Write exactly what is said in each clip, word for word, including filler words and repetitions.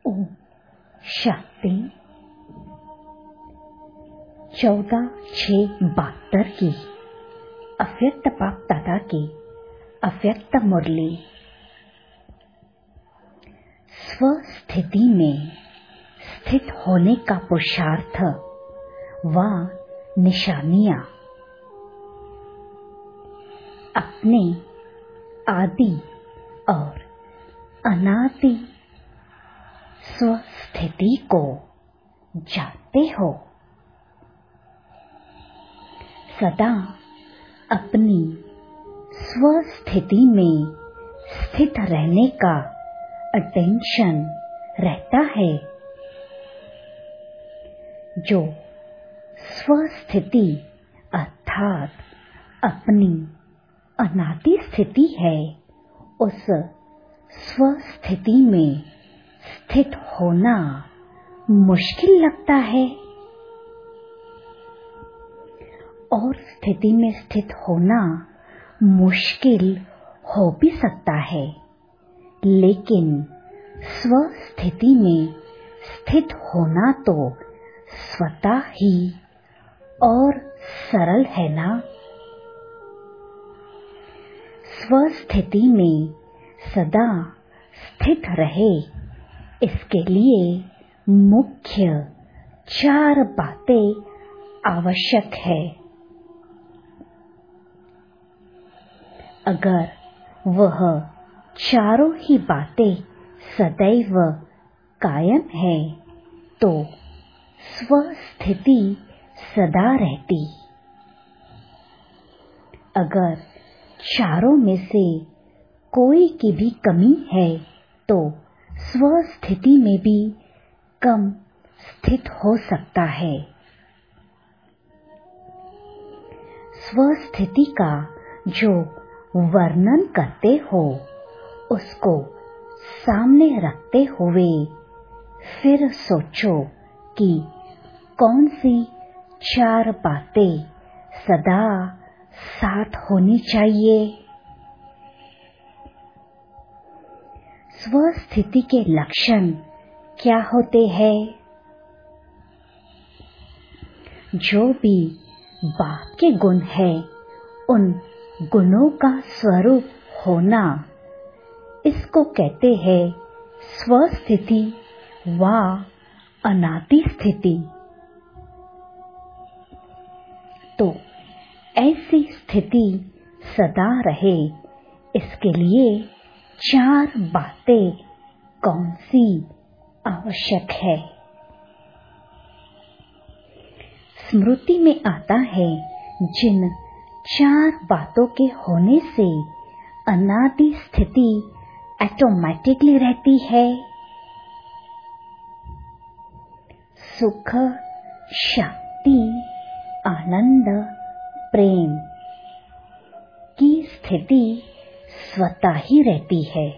ओम शांति। चौदह छः बहत्तर की अव्यक्त बाप दादा की अव्यक्त मुरली। स्वस्थिति में स्थित होने का पुरुषार्थ व निशानियां। अपने आदि और अनादि स्वस्थिति को जानते हो। सदा अपनी स्वस्थिति में स्थित रहने का अटेंशन रहता है। जो स्वस्थिति अर्थात अपनी अनादि स्थिति है, उस स्वस्थिति में स्थित होना मुश्किल लगता है और स्थिति में स्थित होना मुश्किल हो भी सकता है, लेकिन स्वस्थिति में स्थित होना तो स्वतः ही और सरल है ना। स्वस्थिति में सदा स्थित रहे, इसके लिए मुख्य चार बातें आवश्यक है। अगर वह चारों ही बातें सदैव कायम है तो स्वस्थिति सदा रहती। अगर चारों में से कोई की भी कमी है तो स्वस्थिति में भी कम स्थित हो सकता है। स्वस्थिति का जो वर्णन करते हो, उसको सामने रखते हुए फिर सोचो कि कौन सी चार बातें सदा साथ होनी चाहिए। स्वस्थिति के लक्षण क्या होते हैं? जो भी बाप के गुण है, उन गुणों का स्वरूप होना, इसको कहते हैं स्वस्थिति व अनादि स्थिति। तो ऐसी स्थिति सदा रहे, इसके लिए चार बातें कौन सी आवश्यक है? स्मृति में आता है, जिन चार बातों के होने से अनादि स्थिति ऑटोमेटिकली रहती है। सुख, शांति, आनंद, प्रेम की स्थिति स्वतः ही रहती है।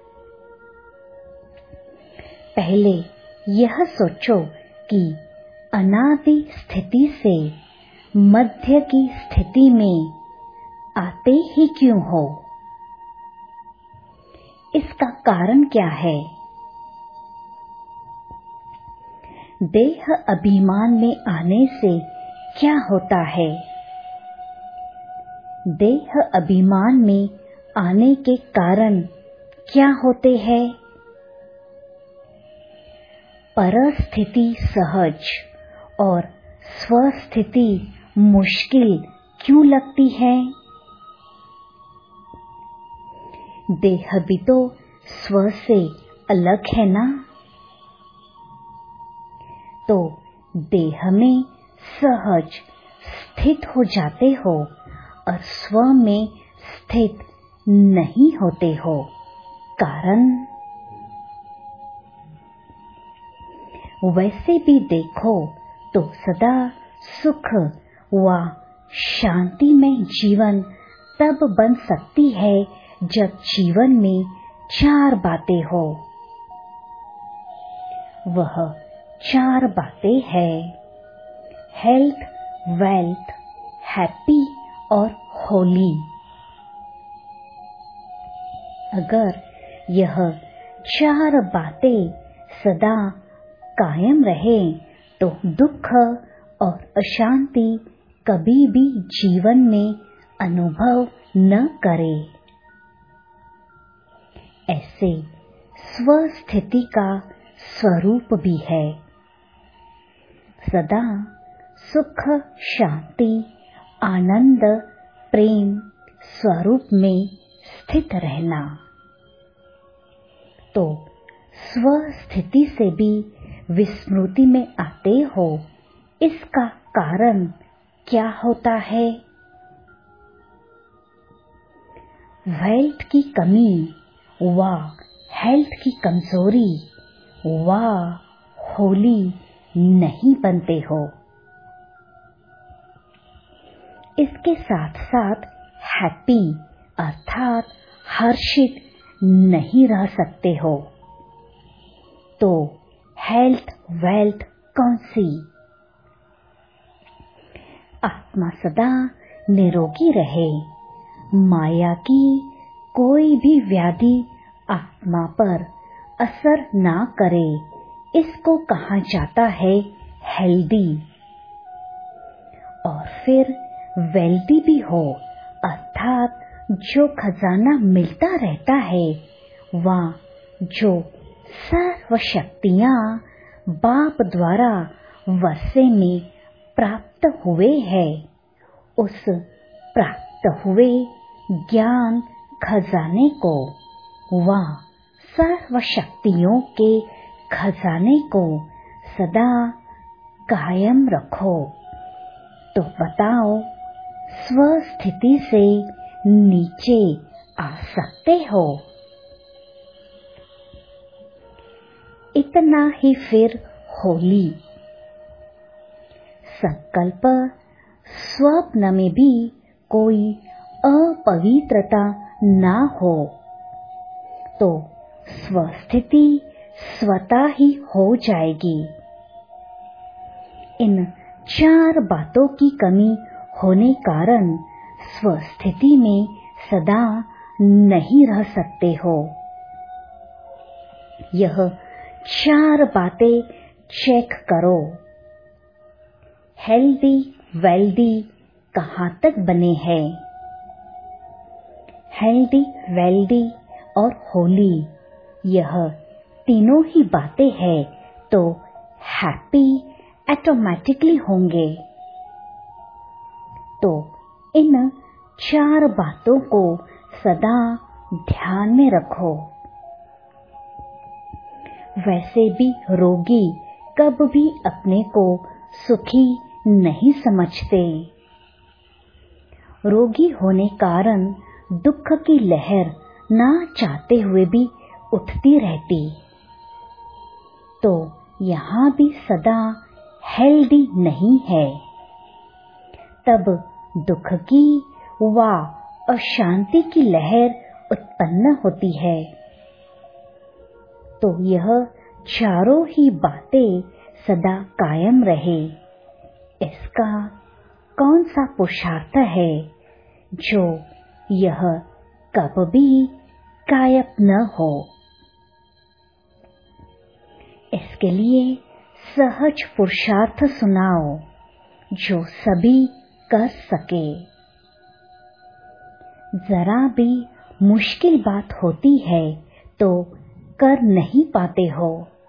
पहले यह सोचो कि अनादि स्थिति से मध्य की स्थिति में आते ही क्यों हो? इसका कारण क्या है? देह अभिमान में आने से क्या होता है? देह अभिमान में आने के कारण क्या होते हैं? परस्थिति सहज और स्वस्थिति मुश्किल क्यों लगती है? देह भी तो स्व से अलग है ना। तो देह में सहज स्थित हो जाते हो और स्व में स्थित नहीं होते हो। कारण वैसे भी देखो तो सदा सुख व शांति में जीवन तब बन सकती है जब जीवन में चार बातें हो। वह चार बातें है हेल्थ, वेल्थ, हैप्पी और होली। अगर यह चार बातें सदा कायम रहे तो दुख और अशांति कभी भी जीवन में अनुभव न करे। ऐसे स्वस्थिति का स्वरूप भी है सदा सुख, शांति, आनंद, प्रेम स्वरूप में स्थित रहना। तो स्वस्थिति से भी विस्मृति में आते हो, इसका कारण क्या होता है? वेल्थ की कमी व हेल्थ की कमजोरी व होली नहीं बनते हो। इसके साथ साथ हैप्पी अर्थात हर्षित नहीं रह सकते हो। तो हेल्थ वेल्थ कौन सी? आत्मा सदा निरोगी रहे, माया की कोई भी व्याधि आत्मा पर असर ना करे, इसको कहा जाता है हेल्दी। और फिर वेल्दी भी हो अर्थात जो खजाना मिलता रहता है, वह जो सर्व शक्तियाँ बाप द्वारा वर्षे में प्राप्त हुए हैं, उस प्राप्त हुए ज्ञान खजाने को व सर्व शक्तियों के खजाने को सदा कायम रखो। तो बताओ, स्वस्थिति से नीचे आ सकते हो? इतना ही फिर होली। संकल्प स्वप्न में भी कोई अपवित्रता ना हो, तो स्वस्थिति स्वतः ही हो जाएगी। इन चार बातों की कमी होने कारण स्वस्थिति में सदा नहीं रह सकते हो। यह चार बातें चेक करो। हेल्दी वेल्दी कहाँ तक बने हैं? हेल्दी वेल्दी और होली, यह तीनों ही बातें हैं तो हैप्पी ऑटोमेटिकली होंगे। तो इन चार बातों को सदा ध्यान में रखो। वैसे भी रोगी कब भी अपने को सुखी नहीं समझते। रोगी होने कारण दुख की लहर ना चाहते हुए भी उठती रहती। तो यहाँ भी सदा हेल्दी नहीं है, तब दुख की व अशांति की लहर उत्पन्न होती है। तो यह चारों ही बातें सदा कायम रहे, इसका कौन सा पुरुषार्थ है जो यह कब भी गायब न हो। इसके लिए सहज पुरुषार्थ सुनाओ जो सभी कर सके। जरा भी मुश्किल बात होती है तो कर नहीं पाते हो।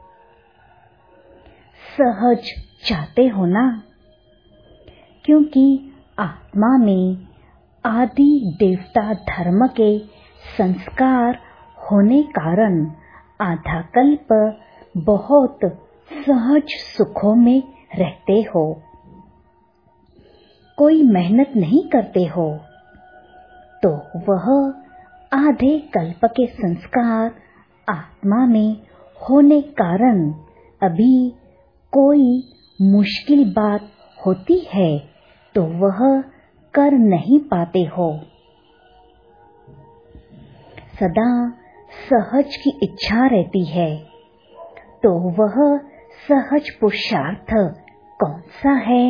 सहज चाहते हो ना, क्योंकि आत्मा में आदि देवता धर्म के संस्कार होने कारण आधा कल्प बहुत सहज सुखों में रहते हो। कोई मेहनत नहीं करते हो, तो वह आधे कल्प के संस्कार आत्मा में होने कारण अभी कोई मुश्किल बात होती है तो वह कर नहीं पाते हो। सदा सहज की इच्छा रहती है, तो वह सहज पुरुषार्थ कौन सा है?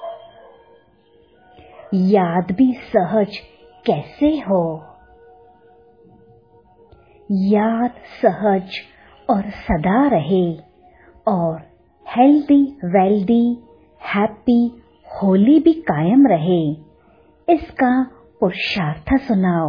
याद भी सहज कैसे हो? याद सहज और सदा रहे और हेल्दी, वेल्दी, हैप्पी, होली भी कायम रहे, इसका पुरुषार्थ सुनाओ।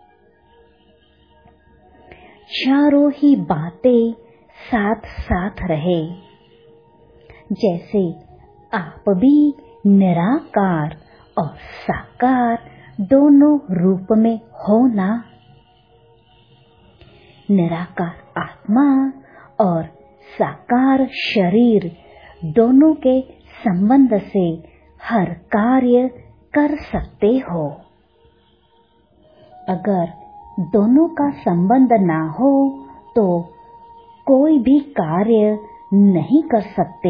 चारों ही बातें साथ साथ रहे, जैसे आप भी निराकार और साकार दोनों रूप में हो ना। निराकार आत्मा और साकार शरीर दोनों के संबंध से हर कार्य कर सकते हो। अगर दोनों का संबंध ना हो तो कोई भी कार्य नहीं कर सकते।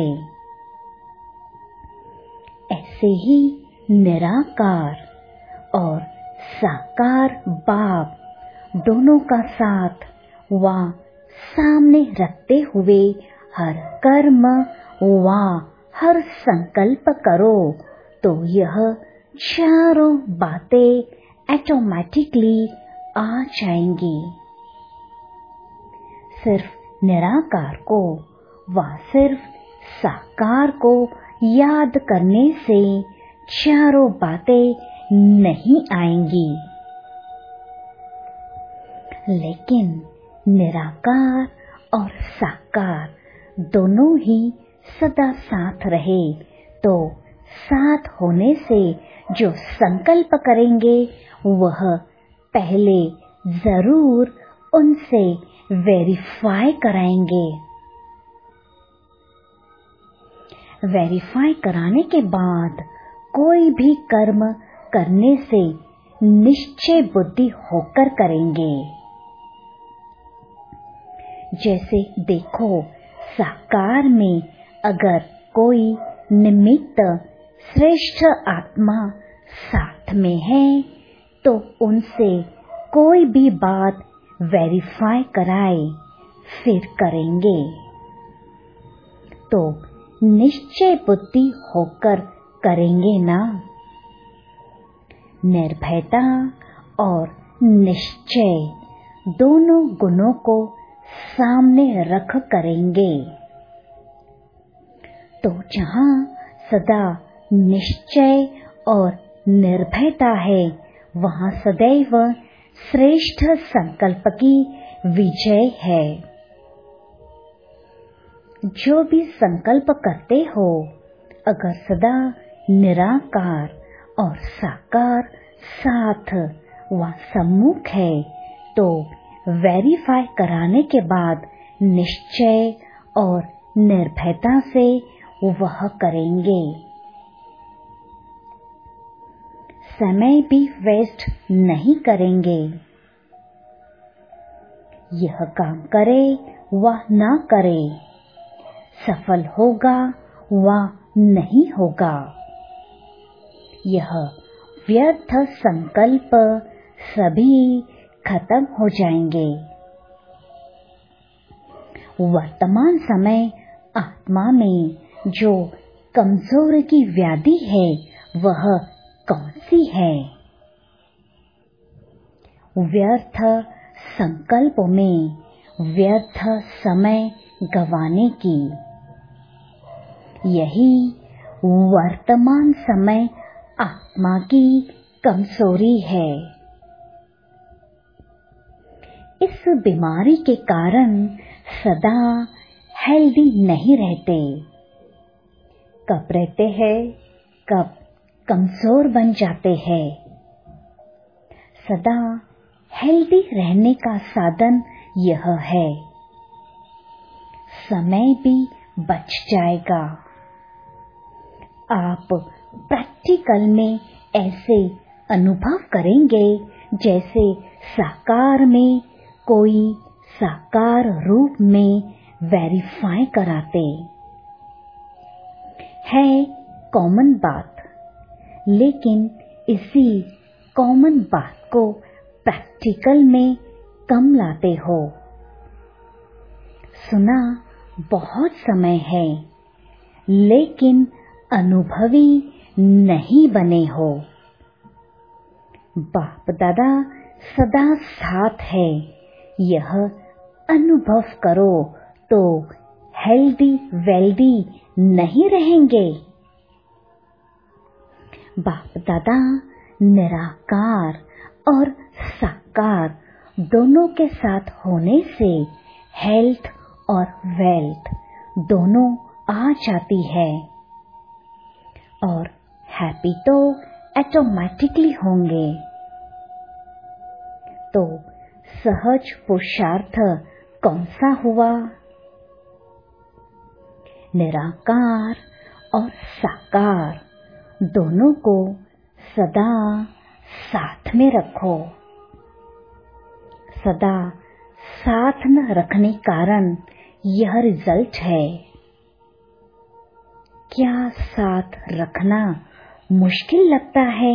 ऐसे ही निराकार और साकार बाप दोनों का साथ वहाँ सामने रखते हुए हर कर्म व हर संकल्प करो तो यह चारों बातें ऑटोमेटिकली आ जाएंगी। सिर्फ निराकार को व सिर्फ साकार को याद करने से चारों बातें नहीं आएंगी, लेकिन निराकार और साकार दोनों ही सदा साथ रहे तो साथ होने से जो संकल्प करेंगे वह पहले जरूर उनसे वेरीफाई कराएंगे। वेरीफाई कराने के बाद कोई भी कर्म करने से निश्चय बुद्धि होकर करेंगे। जैसे देखो, साकार में अगर कोई निमित्त श्रेष्ठ आत्मा साथ में है तो उनसे कोई भी बात वेरीफाई कराए फिर करेंगे तो निश्चय बुद्धि होकर करेंगे ना। निर्भयता और निश्चय दोनों गुणों को सामने रख करेंगे तो जहाँ सदा निश्चय और निर्भयता है वहाँ सदैव श्रेष्ठ संकल्प की विजय है। जो भी संकल्प करते हो अगर सदा निराकार और साकार साथ व सम्मुख है तो वेरीफाई कराने के बाद निश्चय और निर्भयता से वह करेंगे। समय भी वेस्ट नहीं करेंगे। यह काम करे व ना करे, सफल होगा व नहीं होगा, यह व्यर्थ संकल्प सभी खत्म हो जाएंगे। वर्तमान समय आत्मा में जो कमजोर की व्याधि है वह कौन सी है? व्यर्थ संकल्प में व्यर्थ समय गंवाने की। यही वर्तमान समय आत्मा की कमजोरी है। इस बीमारी के कारण सदा हेल्दी नहीं रहते। कब रहते हैं, कब कमजोर बन जाते हैं। सदा हेल्दी रहने का साधन यह है। समय भी बच जाएगा। आप प्रैक्टिकल में ऐसे अनुभव करेंगे जैसे साकार में कोई साकार रूप में वेरीफाई कराते है। कॉमन बात, लेकिन इसी कॉमन बात को प्रैक्टिकल में कम लाते हो। सुना बहुत समय है लेकिन अनुभवी नहीं बने हो। बाप दादा सदा साथ है, यह अनुभव करो तो हेल्दी वेल्दी नहीं रहेंगे। बाप दादा निराकार और साकार दोनों के साथ होने से हेल्थ और वेल्थ दोनों आ जाती है और हैप्पी तो ऑटोमेटिकली होंगे। तो सहज पुरुषार्थ कौन सा हुआ? निराकार और साकार दोनों को सदा साथ में रखो। सदा साथ न रखने कारण यह रिजल्ट है। क्या साथ रखना मुश्किल लगता है?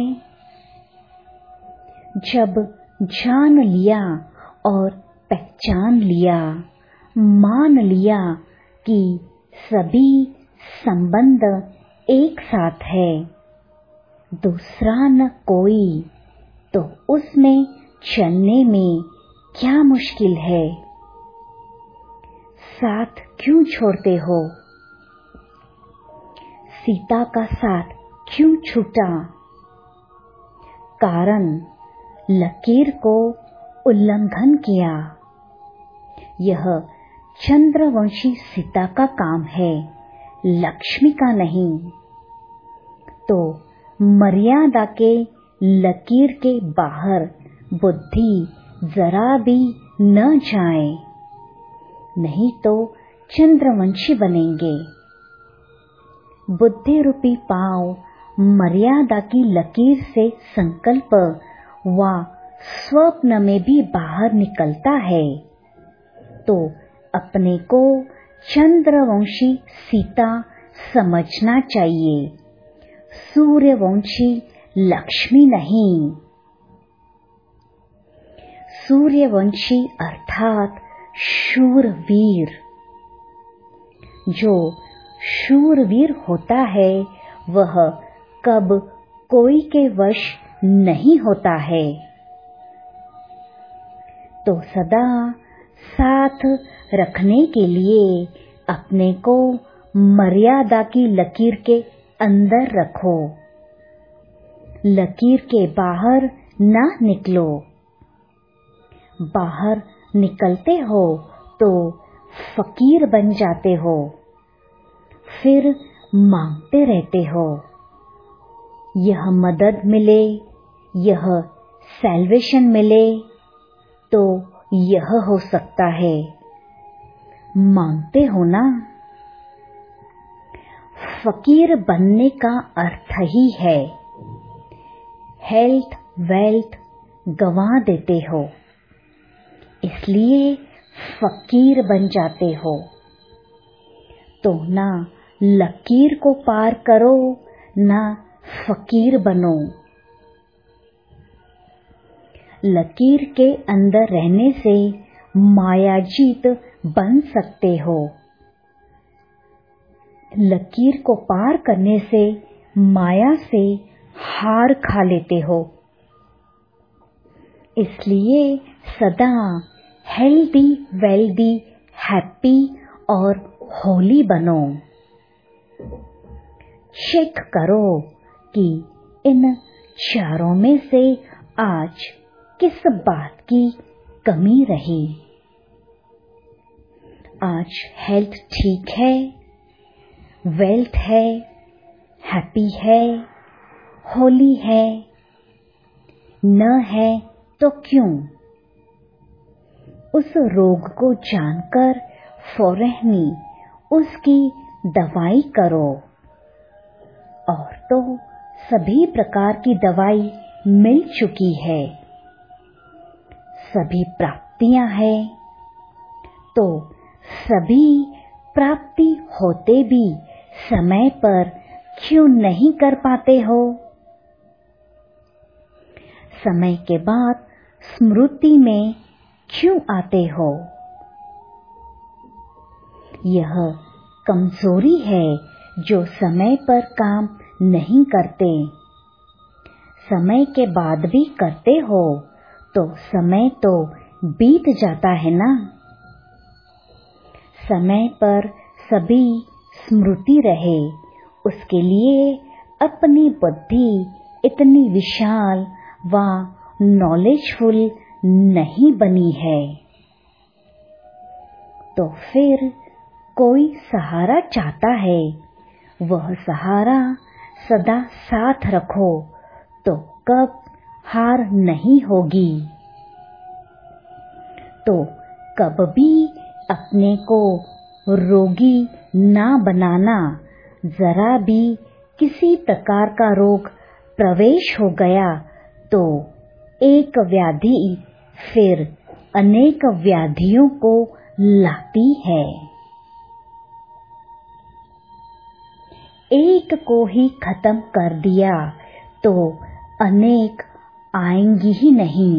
जब जान लिया और पहचान लिया, मान लिया कि सभी संबंध एक साथ है, दूसरा न कोई, तो उसमें चलने में क्या मुश्किल है? साथ क्यों छोड़ते हो? सीता का साथ क्यों छूटा? कारण लकीर को उल्लंघन किया। यह चंद्रवंशी सीता का काम है, लक्ष्मी का नहीं। तो मर्यादा के लकीर के बाहर बुद्धि जरा भी न जाए, नहीं तो चंद्रवंशी बनेंगे। बुद्धि रूपी पांव मर्यादा की लकीर से संकल्प व स्वप्न में भी बाहर निकलता है, तो अपने को चंद्रवंशी सीता समझना चाहिए, सूर्यवंशी लक्ष्मी नहीं। सूर्यवंशी अर्थात शूरवीर। जो शूरवीर होता है वह कब कोई के वश नहीं होता है। तो सदा साथ रखने के लिए अपने को मर्यादा की लकीर के अंदर रखो, लकीर के बाहर ना निकलो। बाहर निकलते हो तो फकीर बन जाते हो, फिर मांगते रहते हो। यह मदद मिले, यह सैल्वेशन मिले, तो यह हो सकता है। मांगते हो ना। फकीर बनने का अर्थ ही है हेल्थ वेल्थ गंवा देते हो, इसलिए फकीर बन जाते हो। तो ना लकीर को पार करो, ना फकीर बनो। लकीर के अंदर रहने से मायाजीत बन सकते हो, लकीर को पार करने से माया से हार खा लेते हो। इसलिए सदा हेल्दी वेल्दी हैप्पी और होली बनो। चेक करो कि इन चारों में से आज किस बात की कमी रही। आज हेल्थ ठीक है, वेल्थ है, हैप्पी है, होली है, न है तो क्यों? उस रोग को जानकर फौरहनी उसकी दवाई करो। और तो सभी प्रकार की दवाई मिल चुकी है, सभी प्राप्तियां हैं, तो सभी प्राप्ति होते भी समय पर क्यों नहीं कर पाते हो? समय के बाद स्मृति में क्यों आते हो? यह कमजोरी है जो समय पर काम नहीं करते। समय के बाद भी करते हो तो समय तो बीत जाता है ना। समय पर सभी स्मृति रहे, उसके लिए अपनी बुद्धि इतनी विशाल व नॉलेजफुल नहीं बनी है। तो फिर कोई सहारा चाहता है, वह सहारा सदा साथ रखो तो कब हार नहीं होगी। तो कब भी अपने को रोगी ना बनाना। जरा भी किसी प्रकार का रोग प्रवेश हो गया तो एक व्याधि फिर अनेक व्याधियों को लाती है। एक को ही खत्म कर दिया तो अनेक आएंगी ही नहीं।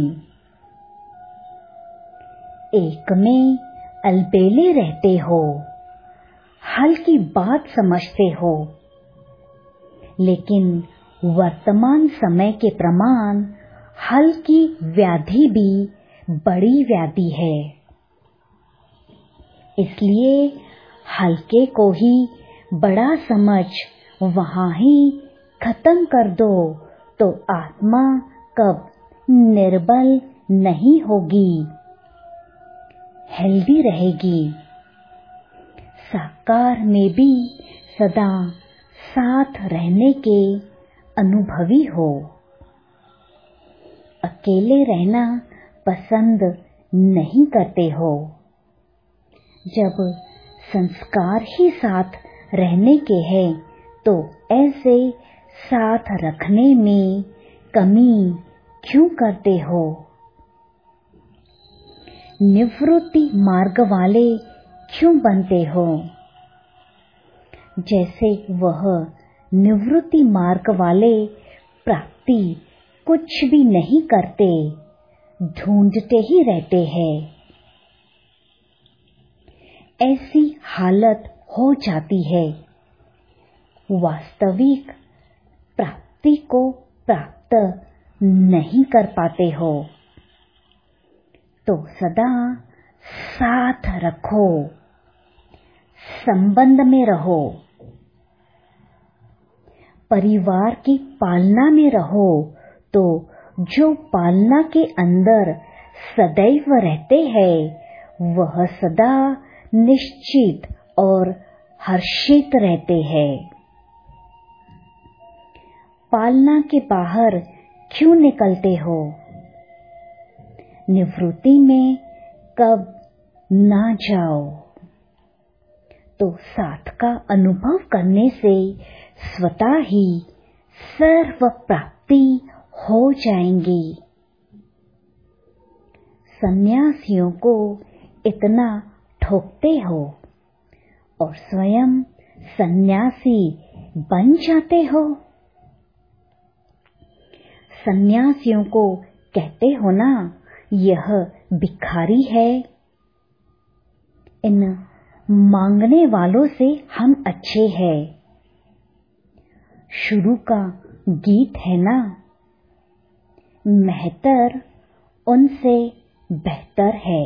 एक में अलबेले रहते हो, हल्की बात समझते हो, लेकिन वर्तमान समय के प्रमाण हल्की व्याधि भी बड़ी व्याधि है। इसलिए हल्के को ही बड़ा समझ वहाँ ही खत्म कर दो तो आत्मा कब निर्बल नहीं होगी, हेल्दी रहेगी। साकार में भी सदा साथ रहने के अनुभवी हो। अकेले रहना पसंद नहीं करते हो। जब संस्कार ही साथ रहने के हैं तो ऐसे साथ रखने में कमी क्यों करते हो? निवृत्ति मार्ग वाले क्यों बनते हो? जैसे वह निवृत्ति मार्ग वाले प्राप्ति कुछ भी नहीं करते, ढूंढते ही रहते हैं। ऐसी हालत हो जाती है। वास्तविक प्राप्ति को प्राप्त नहीं कर पाते हो। तो सदा साथ रखो, संबंध में रहो, परिवार की पालना में रहो तो जो पालना के अंदर सदैव रहते हैं वह सदा निश्चित और हर्षित रहते हैं। पालना के बाहर क्यों निकलते हो? निवृत्ति में कब ना जाओ तो साथ का अनुभव करने से स्वतः ही सर्व प्राप्ति हो जाएंगी। सन्यासियों को इतना ठोकते हो और स्वयं सन्यासी बन जाते हो। सन्यासियों को कहते हो ना, यह भिखारी है। इन मांगने वालों से हम अच्छे हैं। शुरू का गीत है ना, मेहतर उनसे बेहतर है।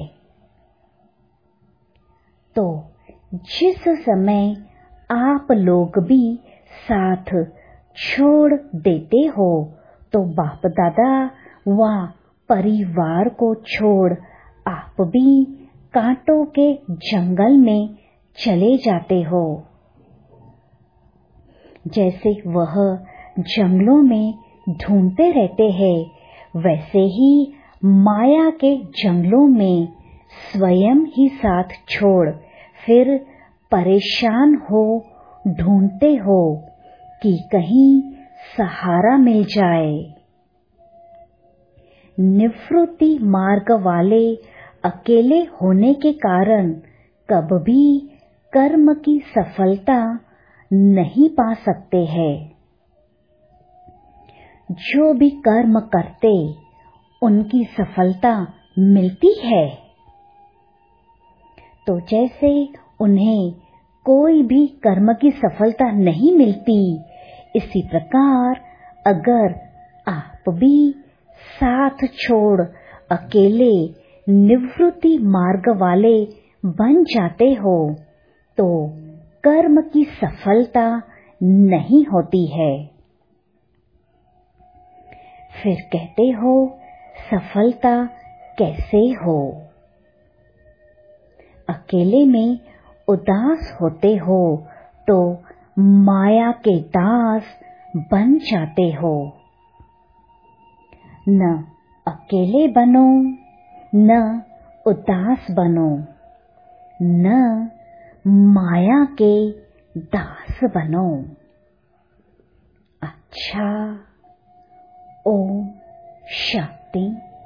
तो जिस समय आप लोग भी साथ छोड़ देते हो तो बाप दादा व परिवार को छोड़ आप भी कांटों के जंगल में चले जाते हो। जैसे वह जंगलों में ढूंढते रहते हैं, वैसे ही माया के जंगलों में स्वयं ही साथ छोड़ फिर परेशान हो ढूंढते हो कि कहीं सहारा मिल जाए। निवृत्ति मार्ग वाले अकेले होने के कारण कब भी कर्म की सफलता नहीं पा सकते हैं। जो भी कर्म करते उनकी सफलता मिलती है। तो जैसे उन्हें कोई भी कर्म की सफलता नहीं मिलती, इसी प्रकार अगर आप भी साथ छोड़ अकेले निवृत्ति मार्ग वाले बन जाते हो तो कर्म की सफलता नहीं होती है। फिर कहते हो सफलता कैसे हो? अकेले में उदास होते हो तो माया के दास बन जाते हो। न अकेले बनो, न उदास बनो, न माया के दास बनो। अच्छा, ओम शांति।